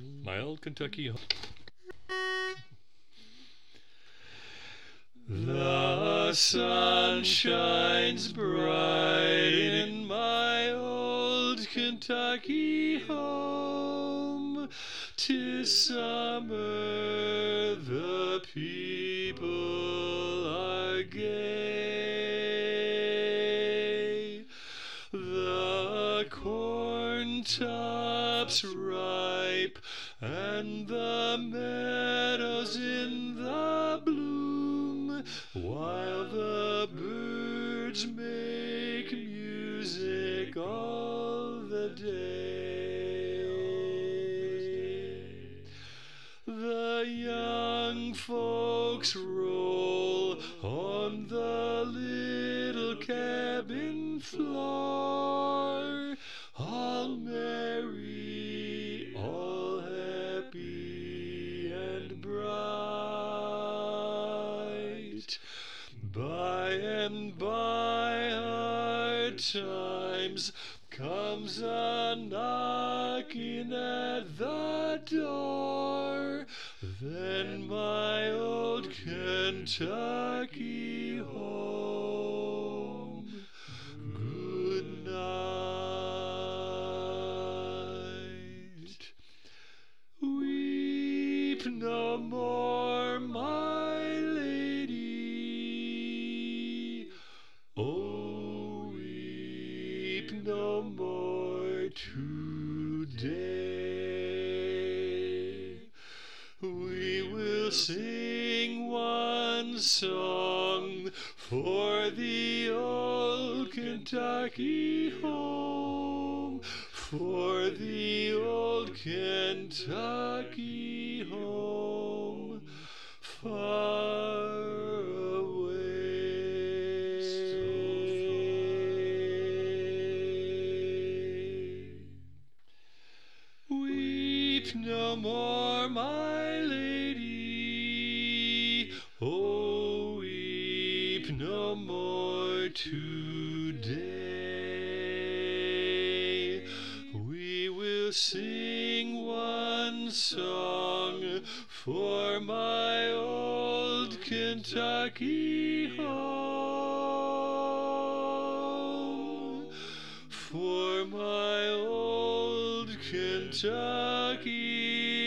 My old Kentucky home. The sun shines bright in my old Kentucky home. 'Tis summer, the people are gay. The corn tops ripe and the meadows in the bloom, while the birds make music all the day. The young folks roll on the little cabin floor, all merry, all happy and bright. By and by hard times comes a knocking at the door. Then my old Kentucky home, good night. Weep no more, my lady. Oh, weep no more today. We will sing one song for the old Kentucky home, for the old Kentucky home, far away. Weep no more, my lady. Oh, weep no more today. We will sing one song for my old Kentucky home, for my old Kentucky